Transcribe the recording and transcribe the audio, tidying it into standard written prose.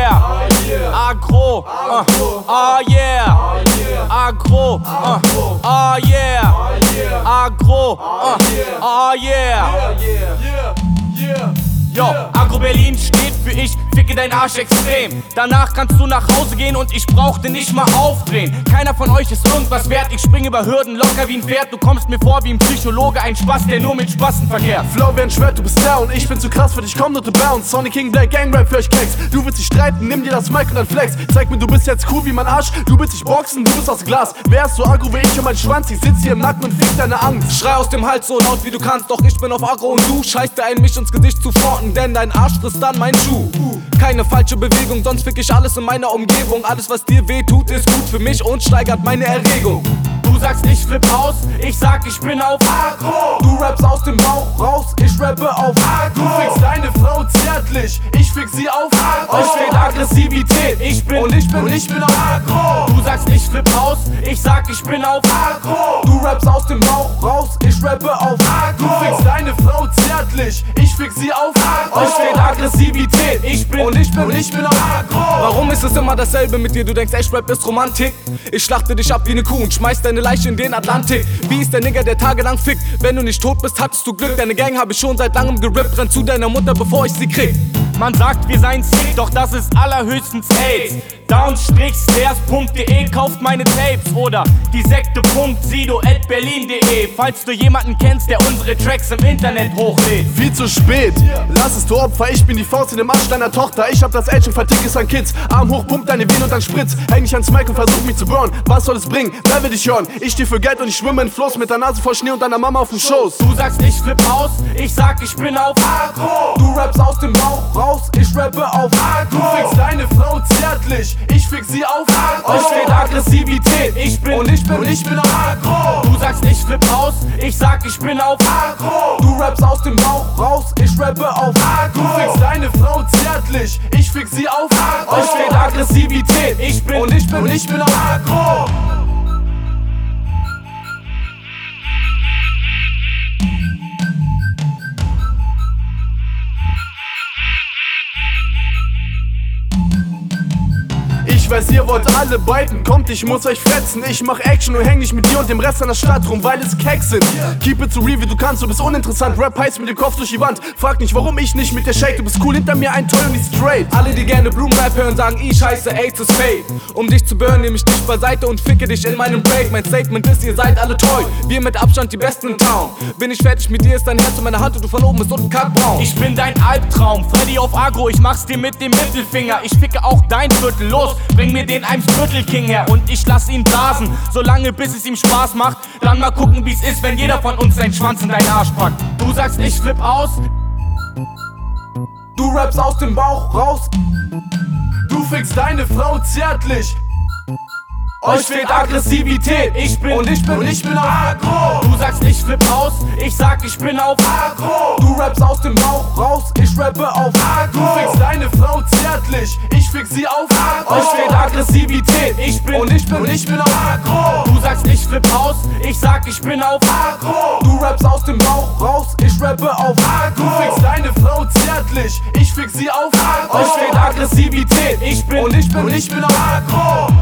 yeah, agro, oh yeah, agro, oh yeah, agro, oh yeah. Yo, Agro Berlin steht für ich ficke dein Arsch extrem. Danach kannst du nach Hause gehen und ich brauchte nicht mal aufdrehen. Keiner von euch ist irgendwas wert, ich springe über Hürden locker wie ein Pferd. Du kommst mir vor wie ein Psychologe, ein Spaß, der nur mit Spasten verkehrt. Flow wie ein Schwert, du bist down, ich bin zu krass für dich, komm nur to bounce. Sonic King, Black Gang Rap für euch Keks. Du willst dich streiten, nimm dir das Mic und dann flex. Zeig mir, du bist jetzt cool wie mein Arsch, du willst dich boxen, du bist aus Glas. Wer ist so aggro wie ich und mein Schwanz, ich sitz hier im Nacken und fick deine Angst. Schrei aus dem Hals so laut wie du kannst, doch ich bin auf Agro und du scheißt dir ein, mich ins Gesicht zu fronten, denn dein Arsch frisst dann mein Schuh. Keine falsche Bewegung, sonst fick ich alles in meiner Umgebung. Alles was dir weh tut, ist gut für mich und steigert meine Erregung. Du sagst ich flipp aus, ich sag ich bin auf Agro. Du rappst aus dem Bauch raus, ich rappe auf Agro. Du fickst deine Frau zärtlich, ich fick sie auf Agro. Euch fehlt Aggressivität, ich bin auf Agro. Du sagst ich flipp aus, ich sag ich bin auf Agro. Du rappst aus dem Bauch raus, ich rappe auf Agro. Du fickst deine Frau zärtlich, ich fick sie auf Agro. Euch fehlt Aggressivität, ich bin auf Agro. Warum ist es immer dasselbe mit dir? Du denkst echt, Rap ist Romantik. Ich schlachte dich ab wie ne Kuh und schmeiß deine Leiche in den Atlantik. Wie ist der Nigger, der tagelang fickt? Wenn du nicht tot bist, hattest du Glück. Deine Gang hab ich schon seit langem gerippt. Renn zu deiner Mutter, bevor ich sie krieg. Man sagt, wir seien sick, doch das ist allerhöchstens AIDS. Down-stairs.de kauft meine Tapes oder die Sekte.sido@berlin.de, falls du jemanden kennst, der unsere Tracks im Internet hochlädt. Viel zu spät, lass es du Opfer, ich bin die Faust in dem Arsch deiner Tochter. Ich hab das Edge und vertick es an Kids. Arm hoch, pump deine Venen und dann spritz. Häng dich ans Mic und versuch mich zu burn. Was soll es bringen? Wer will dich hören? Ich stehe für Geld und ich schwimme in Fluss mit der Nase voll Schnee und deiner Mama auf dem Schoß. Du sagst ich flipp aus, ich sag ich bin auf Agro. Du rappst aus dem Bauch raus, ich rappe auf Agro. Du fickst deine Frau zärtlich, ich fick sie auf Agro. Euch fehlt Aggressivität, ich bin auf Agro. Du sagst ich flipp aus, ich sag ich bin auf Agro. Du rappst aus dem Bauch raus, ich rappe auf Agro. Du fickst deine Frau zärtlich, ich fick sie auf Agro. Euch fehlt Aggressivität, ich bin auf Agro. Ich weiß, ihr wollt alle biten, kommt, ich muss euch fetzen. Ich mach Action und häng nicht mit dir und dem Rest an der Stadt rum, weil es Keks sind. Keep it so real wie du kannst, du bist uninteressant. Rap heißt mit dem Kopf durch die Wand. Frag nicht, warum ich nicht mit dir shake. Du bist cool, hinter mir ein Toy und nicht straight. Alle, die gerne Blumenrap hören, sagen ich scheiße, AIDS ist fake. Um dich zu burnen, nehm ich dich beiseite und ficke dich in meinem Break. Mein Statement ist, ihr seid alle toll. Wir mit Abstand die Besten in Town. Bin ich fertig mit dir, ist dein Herz in meiner Hand und du von oben bist unten kackbraun. Ich bin dein Albtraum, Freddy auf Agro, ich mach's dir mit dem Mittelfinger. Ich ficke auch dein Viertel, los, bring mir den Eimsviertel-King her und ich lass ihn blasen, solange bis es ihm Spaß macht. Dann mal gucken, wie's ist, wenn jeder von uns seinen Schwanz in deinen Arsch packt. Du sagst, ich flipp aus. Du rappst aus dem Bauch raus. Du fickst deine Frau zärtlich. Euch fehlt Aggressivität, ich bin auf Agro. Du sagst ich flipp aus, ich sag ich bin auf Agro. Du rappst aus dem Bauch raus, ich rappe auf Agro. Du fickst deine Frau zärtlich, ich fick sie auf Agro. Euch fehlt Aggressivität, ich bin auf Agro. Du sagst ich flipp aus, ich sag ich bin auf Agro. Du rappst aus dem Bauch raus, ich rappe auf Agro. Du fickst deine Frau zärtlich, ich fick sie auf Agro. Euch fehlt Aggressivität, ich bin auf Agro.